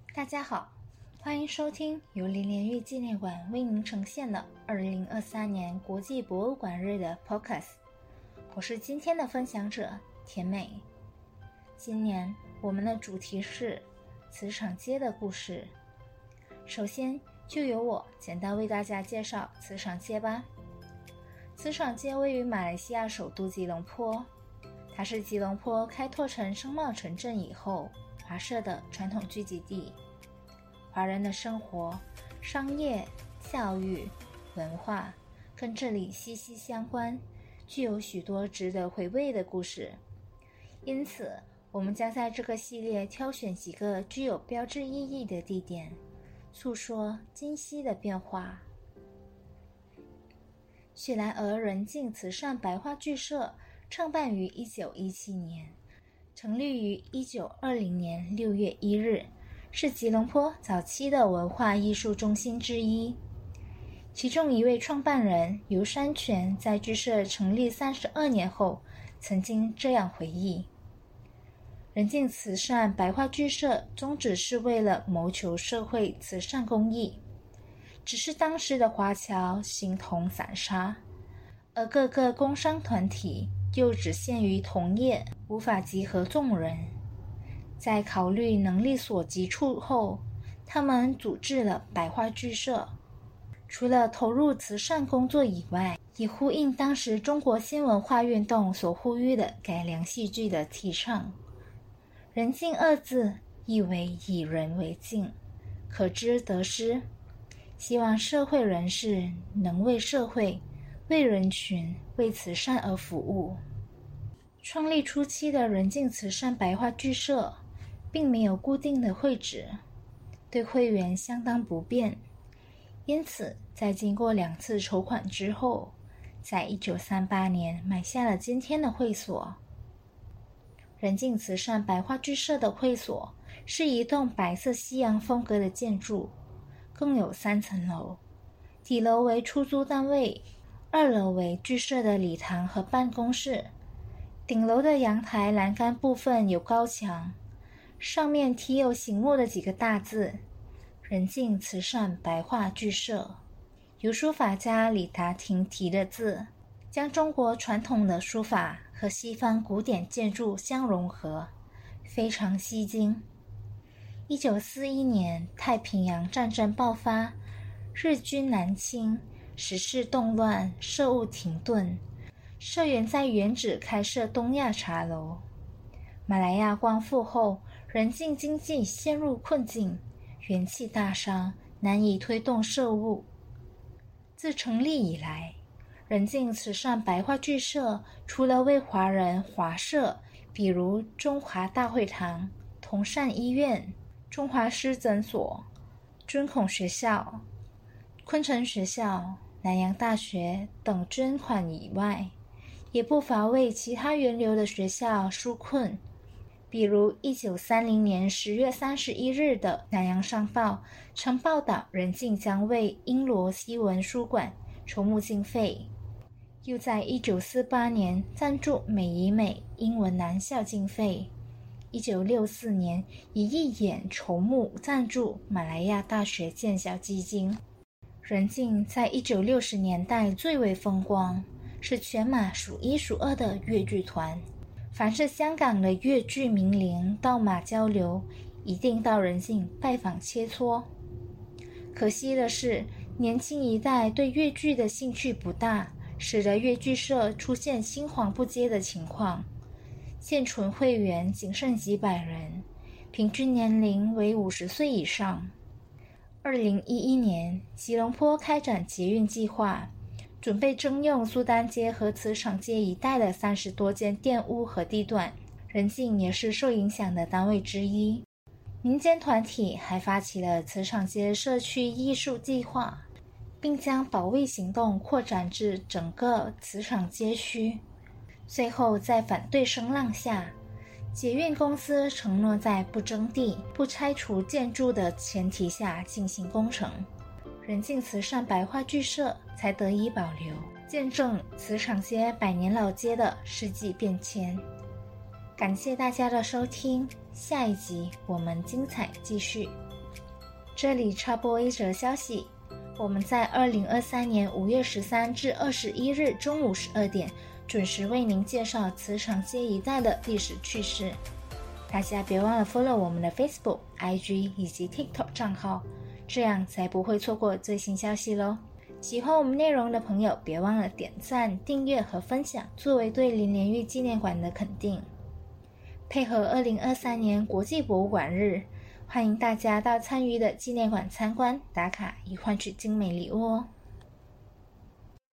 大家好，欢迎收听由林莲玉纪念馆为您呈现的2023年国际博物馆日的 Podcast。 我是今天的分享者甜美。今年我们的主题是磁场街的故事。首先就由我简单为大家介绍磁场街吧。磁场街位于马来西亚首都吉隆坡，它是吉隆坡开拓成商贸城镇以后华社的传统聚集地。华人的生活、商业、教育、文化跟这里息息相关，具有许多值得回味的故事。因此，我们将在这个系列挑选几个具有标志意义的地点，诉说今昔的变化。雪兰莪仁敬慈善白话剧社创办于1917年，成立于1920年6月1日，是吉隆坡早期的文化艺术中心之一。其中一位创办人尤山泉在剧社成立32年后曾经这样回忆：仁敬慈善白话剧社宗旨是为了谋求社会慈善公益，只是当时的华侨形同散沙，而各个工商团体又只限于同业，无法集合众人。在考虑能力所及处后，他们组织了白话剧社。除了投入慈善工作以外，也呼应当时中国新文化运动所呼吁的改良戏剧的提倡。仁敬二字意为以人为敬，可知得失，希望社会人士能为社会、为人群、为慈善而服务。创立初期的仁敬慈善白话剧社并没有固定的会址，对会员相当不便，因此在经过2次筹款之后，在1938年买下了今天的会所。仁敬慈善白话剧社的会所是一栋白色西洋风格的建筑，共有3层楼，底楼为出租单位，2楼为剧社的礼堂和办公室。顶楼的阳台栏杆部分有高墙，上面题有醒目的几个大字：仁敬慈善白话剧社。由书法家李达廷题的字，将中国传统的书法和西方古典建筑相融合，非常吸睛。1941年太平洋战争爆发，日军南侵，时事动乱，社务停顿，社员在原址开设东亚茶楼。马来亚光复后，仁敬经济陷入困境，元气大伤，难以推动社务。自成立以来，仁敬慈善白话剧社除了为华人华社，比如中华大会堂、同善医院、中华师诊所、尊孔学校、昆城学校、南洋大学等捐款以外，也不乏为其他源流的学校纾困。比如1930年10月31日的南洋商报曾报道仁敬将为英罗西文书馆筹募经费，又在1948年赞助美以美英文男校经费，1964年以义演筹募赞助马来亚大学建校基金。仁敬在1960年代最为风光，是全马数1数2的粤剧团，凡是香港的粤剧名伶到马交流，一定到仁敬拜访切磋。可惜的是，年轻一代对粤剧的兴趣不大，使得粤剧社出现青黄不接的情况。现存会员仅剩几百人，平均年龄为50岁以上。2011年，吉隆坡开展捷运计划，准备征用苏丹街和磁场街一带的30多间店屋和地段，仁敬也是受影响的单位之一。民间团体还发起了磁场街社区艺术计划，并将保卫行动扩展至整个磁场街区。最后在反对声浪下，捷运公司承诺在不征地、不拆除建筑的前提下进行工程，仁敬慈善白话剧社才得以保留，见证磁场街100年老街的世纪变迁。感谢大家的收听，下一集我们精彩继续。 这里插播一则消息，我们在2023年5月13至21日中午12点准时为您介绍磁场街一带的历史趣事。大家别忘了 follow 我们的 Facebook、IG 以及 TikTok 账号，这样才不会错过最新消息咯。喜欢我们内容的朋友，别忘了点赞、订阅和分享，作为对林莲玉纪念馆的肯定。配合2023年国际博物馆日，欢迎大家到参与的纪念馆参观打卡，以换取精美礼物哦。